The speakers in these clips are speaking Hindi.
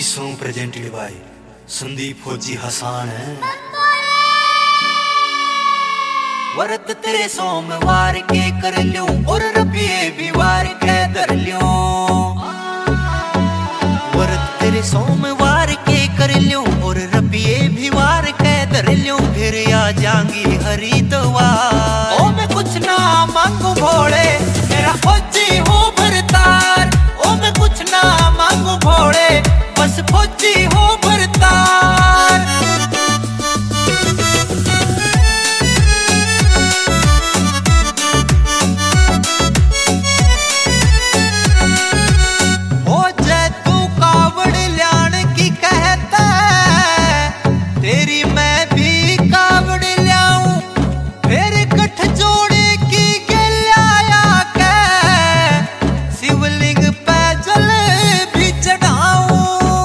सॉन्ग प्रेजेंटेड बाय संदीप फौजी हसान है। व्रत तेरे सोमवार के कर ल्यूं और रबिये भी वार के धर ल्यूं। व्रत तेरे सोमवार के कर ल्यूं और रबिये भी वार के धर ल्यूं। फिर आ जाऊंगी हरिद्वार। ओ मैं कुछ ना मांगू भोले मेरा फौजी हो भरतार। ओ मैं कुछ ना मांगू भोले बस फौजी हो भरतार। हो जाए तू कावड़ ल्याण की कहता तेरी मैं भी कावड़ ल्याऊं। फिर गठ जोड़े की गलिया के शिवलिंग पे जल भी चढ़ाऊं।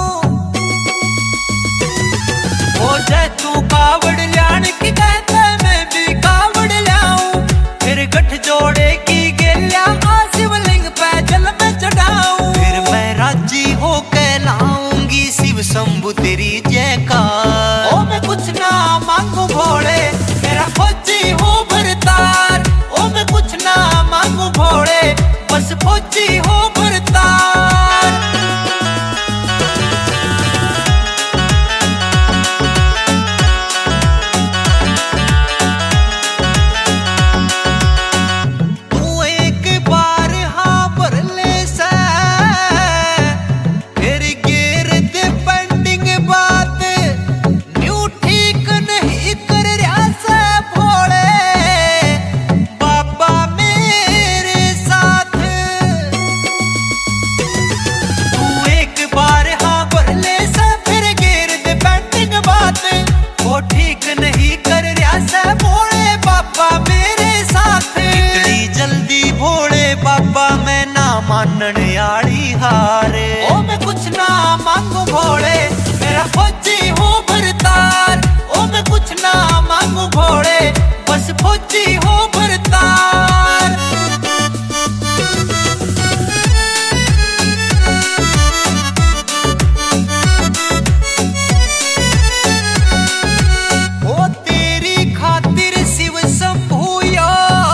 हो जाए तू कावड़ ल्याण की कहता मैं भी कावड़ ल्याऊं। फिर गठ जोड़े की गलिया शिवलिंग पे जल में चढ़ाऊं। फिर मैं राजी हो कहलाऊंगी शिव शंभु तेरी जयकार। ओ मैं कुछ ना मांगू भोले मेरा फौजी हो भरतार। ओ मैं कुछ ना मांगू भोले बस फौजी हो भरतार। तू एक बार हाँ भर ले से फिर गिर दे पेंडिंग बात। न्यू ठीक नहीं कर रहा से भोले बाबा मेरे साथ। तू एक बार हाँ भर ले से फिर गिर दे पेंडिंग बात। वो ठीक नहीं कर रहा से भोले बाबा मेरे साथ। इतनी जल्दी भोले बाबा मैं ना मानने आड़ी हारे। ओ मैं कुछ ना मांगू भोले मेरा फौजी हो भरतार। ओ मैं कुछ ना मांगू भोले बस फौजी हो भरतार। ओ तेरी खातिर शिव शंभु यो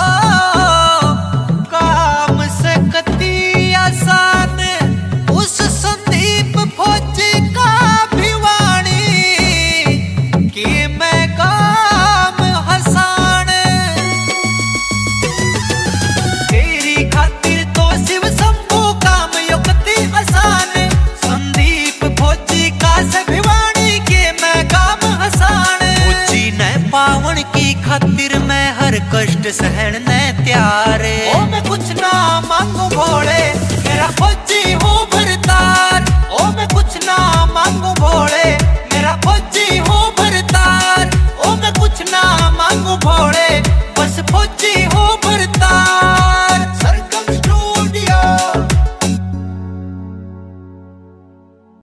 काम सकती आसान। उस संदीप फौजी का भिवानी कि मैं काम हसान। तेरी खातिर तो शिव शंभु काम युक्ति आसान। संदीप फौजी का से भिवानी के मैं काम हसान। फौजी ने पावन की खातिर मैं हर कष्ट सहन ने तैयार। ओ मैं कुछ ना मांगू भोले मेरा फौजी हो भरतार।